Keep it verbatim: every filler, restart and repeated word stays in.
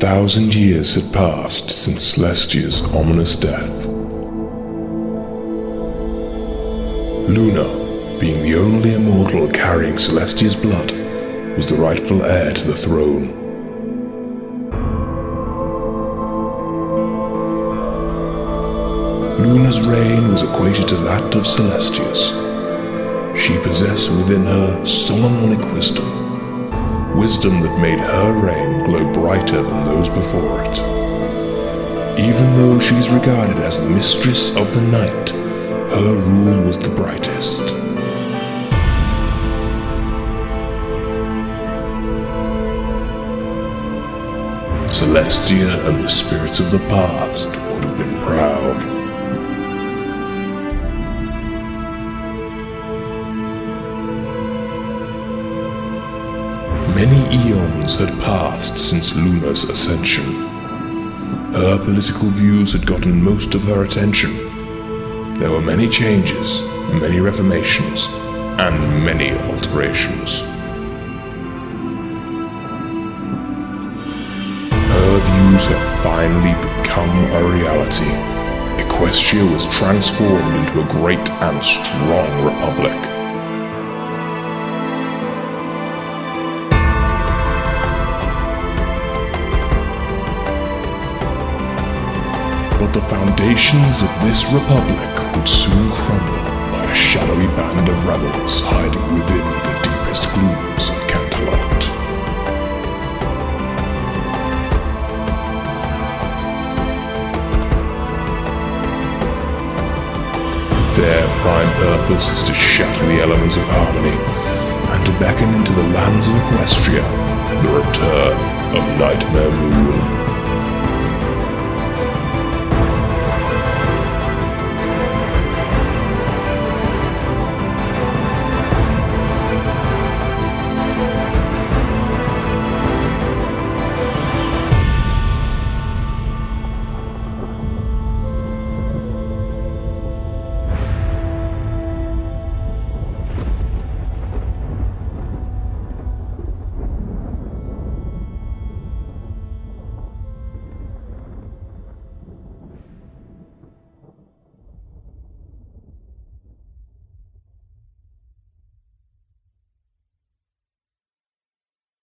thousand years had passed since Celestia's ominous death. Luna, being the only immortal carrying Celestia's blood, was the rightful heir to the throne. Luna's reign was equated to that of Celestia's. She possessed within her Solomonic wisdom, wisdom that made her reign glow brighter than those before it. Even though she is regarded as the mistress of the night, her rule was the brightest. Celestia and the spirits of the past would have been proud. Many eons had passed since Luna's ascension. Her political views had gotten most of her attention. There were many changes, many reformations, and many alterations. Her views have finally become a reality. Equestria was transformed into a great and strong republic. But the foundations of this republic would soon crumble by a shadowy band of rebels hiding within the deepest glooms of Canterlot. Their prime purpose is to shatter the elements of harmony and to beckon into the lands of Equestria the return of Nightmare Moon.